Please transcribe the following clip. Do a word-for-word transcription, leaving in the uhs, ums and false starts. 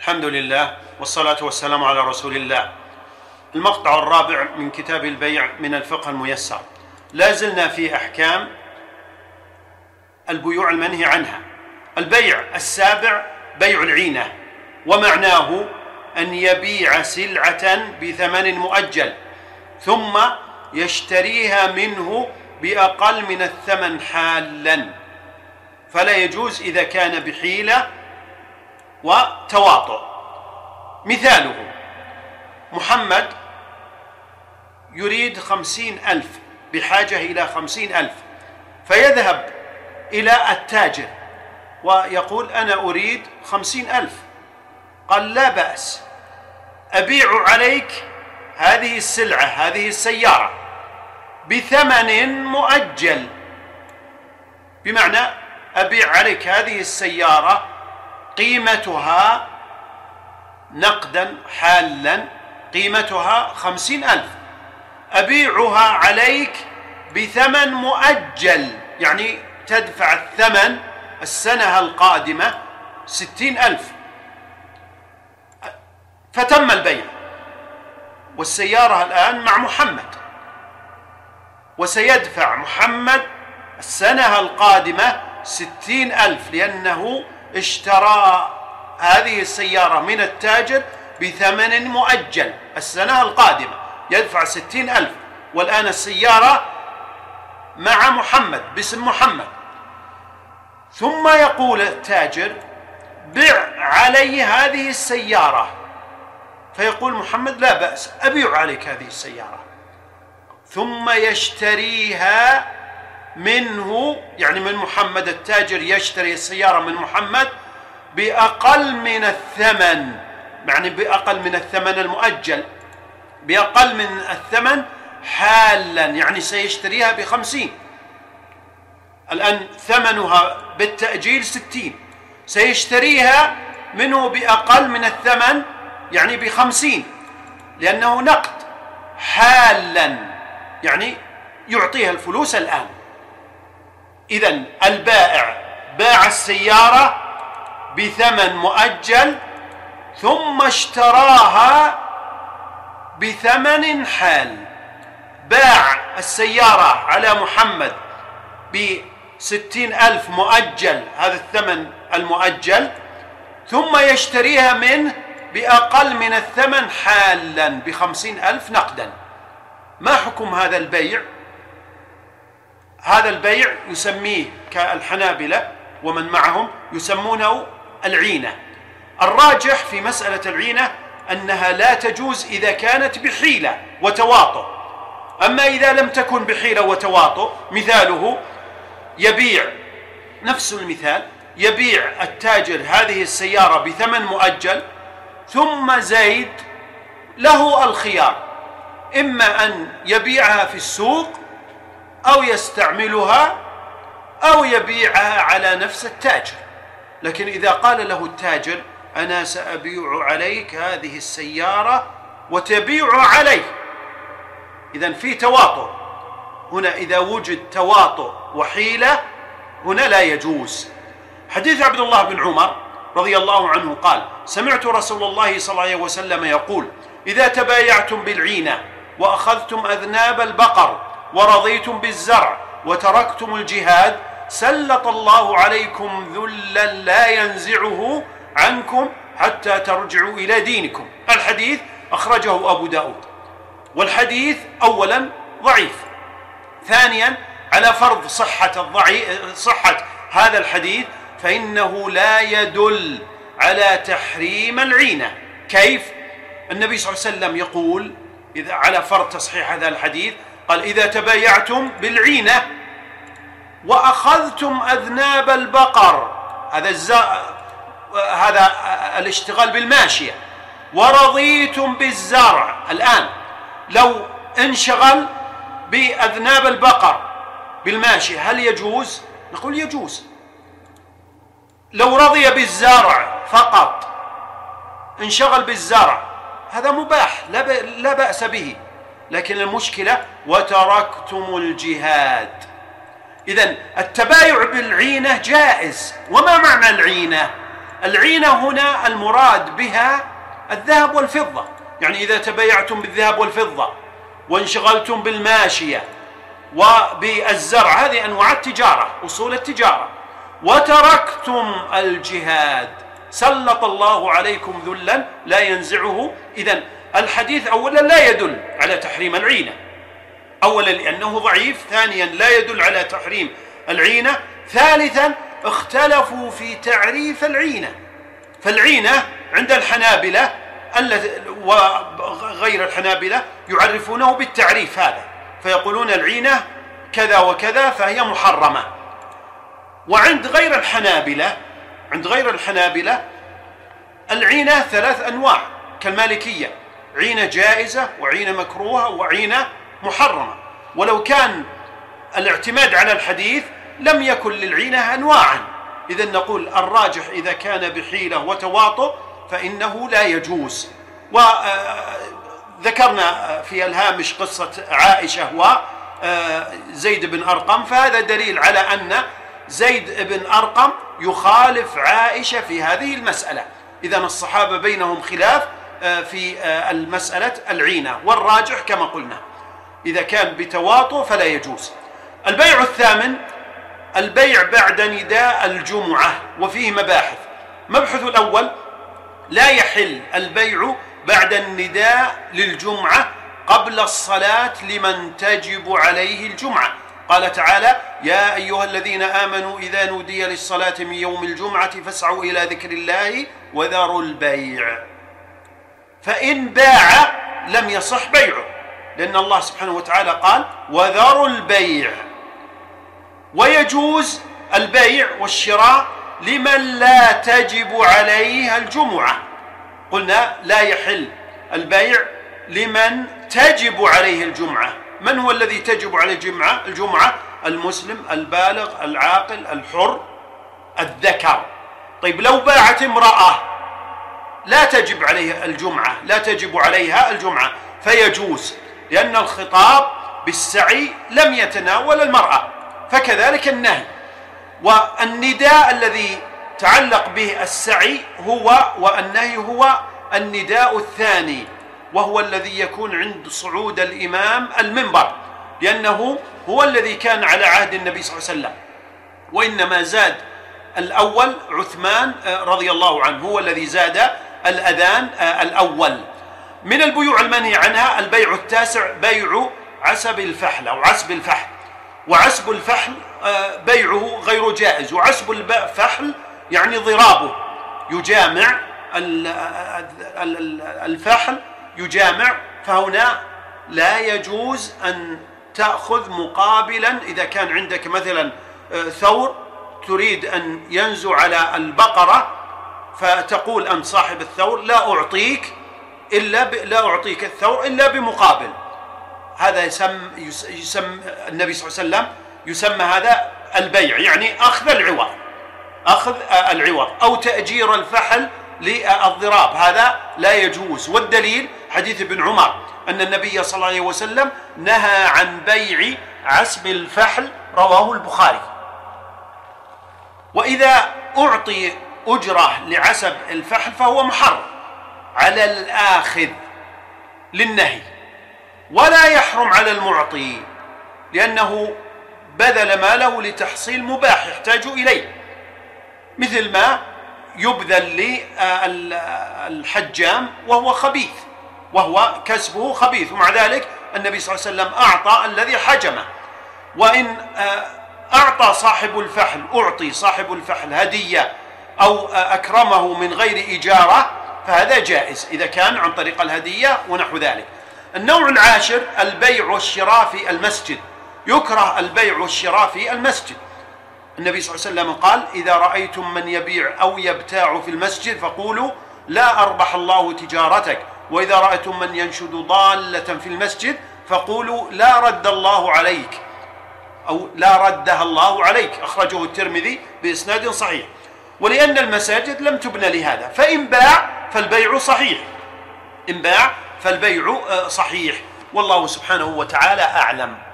الحمد لله والصلاة والسلام على رسول الله. المقطع الرابع من كتاب البيع من الفقه الميسر. لا زلنا في أحكام البيوع المنهي عنها. البيع السابع بيع العينة، ومعناه أن يبيع سلعة بثمن مؤجل ثم يشتريها منه بأقل من الثمن حالا، فلا يجوز إذا كان بحيلة وتواطؤ. مثاله: محمد يريد خمسين ألف، بحاجة إلى خمسين ألف، فيذهب إلى التاجر ويقول: أنا أريد خمسين ألف. قال: لا بأس، أبيع عليك هذه السلعة، هذه السيارة بثمن مؤجل، بمعنى أبيع عليك هذه السيارة قيمتها نقدا حالا قيمتها خمسين ألف، أبيعها عليك بثمن مؤجل، يعني تدفع الثمن السنة القادمة ستين ألف. فتم البيع، والسيارة الآن مع محمد، وسيدفع محمد السنة القادمة ستين ألف، لأنه اشترى هذه السيارة من التاجر بثمن مؤجل. السنة القادمة يدفع ستين ألف، والآن السيارة مع محمد باسم محمد. ثم يقول التاجر: بع علي هذه السيارة. فيقول محمد: لا بأس، أبيع عليك هذه السيارة. ثم يشتريها منه، يعني من محمد، التاجر يشتري السيارة من محمد بأقل من الثمن، يعني بأقل من الثمن المؤجل، بأقل من الثمن حالا، يعني سيشتريها بخمسين. الآن ثمنها بالتأجيل ستين، سيشتريها منه بأقل من الثمن، يعني بخمسين، لأنه نقد حالا، يعني يعطيها الفلوس الآن. إذن البائع باع السيارة بثمن مؤجل ثم اشتراها بثمن حال. باع السيارة على محمد بستين ألف مؤجل، هذا الثمن المؤجل، ثم يشتريها منه بأقل من الثمن حالا بخمسين ألف نقدا. ما حكم هذا البيع؟ هذا البيع يسميه كالحنابلة ومن معهم يسمونه العينة. الراجح في مسألة العينة أنها لا تجوز إذا كانت بحيلة وتواطؤ. أما إذا لم تكن بحيلة وتواطؤ، مثاله: يبيع، نفس المثال، يبيع التاجر هذه السيارة بثمن مؤجل، ثم زيد له الخيار، إما أن يبيعها في السوق أو يستعملها أو يبيعها على نفس التاجر. لكن إذا قال له التاجر: أنا سأبيع عليك هذه السيارة وتبيع علي، إذن في تواطؤ هنا. إذا وجد تواطؤ وحيلة هنا لا يجوز. حديث عبد الله بن عمر رضي الله عنه قال: سمعت رسول الله صلى الله عليه وسلم يقول: إذا تبايعتم بالعينة وأخذتم أذناب البقر ورضيتم بالزرع وتركتم الجهاد سلط الله عليكم ذلا لا ينزعه عنكم حتى ترجعوا إلى دينكم. الحديث أخرجه أبو داود. والحديث أولا ضعيف، ثانيا على فرض صحة, الضعيف صحة هذا الحديث فإنه لا يدل على تحريم العينة. كيف؟ النبي صلى الله عليه وسلم يقول إذا على فرض تصحيح هذا الحديث، قال: إذا تبايعتم بالعينة وأخذتم أذناب البقر، هذا الزا... هذا الاشتغال بالماشية، ورضيتم بالزرع. الآن لو انشغل بأذناب البقر بالماشية هل يجوز؟ نقول يجوز. لو رضي بالزرع فقط، انشغل بالزرع، هذا مباح، لا, ب... لا بأس به. لكن المشكلة وتركتم الجهاد. إذن التبايع بالعينة جائز. وما معنى العينة؟ العينة هنا المراد بها الذهب والفضة، يعني إذا تبايعتم بالذهب والفضة وانشغلتم بالماشية وبالزرع، هذه أنواع التجارة، أصول التجارة، وتركتم الجهاد سلط الله عليكم ذلا لا ينزعه. إذن الحديث أولا لا يدل على تحريم العينة، أولا لأنه ضعيف، ثانيا لا يدل على تحريم العينة، ثالثا اختلفوا في تعريف العينة. فالعينة عند الحنابلة وغير الحنابلة يعرفونه بالتعريف هذا، فيقولون العينة كذا وكذا فهي محرمة. وعند غير الحنابلة عند غير الحنابلة العينة ثلاث أنواع كالمالكية، عينة جائزة وعينة مكروهة وعينة محرمة. ولو كان الاعتماد على الحديث لم يكن للعينة أنواعا، إذن نقول الراجح إذا كان بحيلة وتواطؤ فإنه لا يجوز. وذكرنا في الهامش قصة عائشة وزيد بن أرقم، فهذا دليل على أن زيد بن أرقم يخالف عائشة في هذه المسألة. إذن الصحابة بينهم خلاف في المسألة العينة، والراجح كما قلنا إذا كان بتواطؤ فلا يجوز. البيع الثامن البيع بعد نداء الجمعة، وفيه مباحث. مبحث الأول: لا يحل البيع بعد النداء للجمعة قبل الصلاة لمن تجب عليه الجمعة. قال تعالى: يا أيها الذين آمنوا إذا نودي للصلاة من يوم الجمعة فاسعوا إلى ذكر الله وذروا البيع. فإن باع لم يصح بيعه، لأن الله سبحانه وتعالى قال: وذروا البيع. ويجوز البيع والشراء لمن لا تجب عليه الجمعة. قلنا لا يحل البيع لمن تجب عليه الجمعة. من هو الذي تجب عليه الجمعة؟ الجمعة المسلم البالغ العاقل الحر الذكر. طيب لو باعت امرأة لا تجب عليها الجمعة لا تجب عليها الجمعة فيجوز، لأن الخطاب بالسعي لم يتناول المرأة، فكذلك النهي. والنداء الذي تعلق به السعي هو والنهي هو النداء الثاني، وهو الذي يكون عند صعود الإمام المنبر، لأنه هو الذي كان على عهد النبي صلى الله عليه وسلم. وإنما زاد الأول عثمان رضي الله عنه، هو الذي زاد الأذان الأول. من البيوع المنهي عنها البيع التاسع بيع عسب الفحل أو عسب الفحل. وعسب الفحل بيعه غير جائز. وعسب الفحل يعني ضرابه، يجامع الفحل يجامع، فهنا لا يجوز أن تأخذ مقابلا. إذا كان عندك مثلا ثور تريد أن ينزو على البقرة، فتقول أنت صاحب الثور: لا أعطيك إلا ب... لا أعطيك الثور إلا بمقابل. هذا يسمى يسم النبي صلى الله عليه وسلم يسمى هذا البيع، يعني أخذ العوض أخذ العوض أو تأجير الفحل للضراب، هذا لا يجوز. والدليل حديث ابن عمر أن النبي صلى الله عليه وسلم نهى عن بيع عسب الفحل، رواه البخاري. وإذا أعطي أجرة لعسب الفحل فهو محرم على الآخذ للنهي، ولا يحرم على المعطي لأنه بذل ماله لتحصيل مباح يحتاج إليه، مثل ما يبذل للحجام وهو خبيث، وهو كسبه خبيث، ومع ذلك النبي صلى الله عليه وسلم أعطى الذي حجمه. وإن أعطى صاحب الفحل أعطي صاحب الفحل هدية أو أكرمه من غير إجارة فهذا جائز إذا كان عن طريق الهدية ونحو ذلك. النوع العاشر البيع والشراء في المسجد. يكره البيع والشراء في المسجد. النبي صلى الله عليه وسلم قال: إذا رأيتم من يبيع أو يبتاع في المسجد فقولوا لا أربح الله تجارتك، وإذا رأيتم من ينشد ضالة في المسجد فقولوا لا رد الله عليك أو لا ردها الله عليك. أخرجه الترمذي بإسناد صحيح. ولأن المساجد لم تبنى لهذا، فإن باع فالبيع صحيح إن باع فالبيع صحيح والله سبحانه وتعالى أعلم.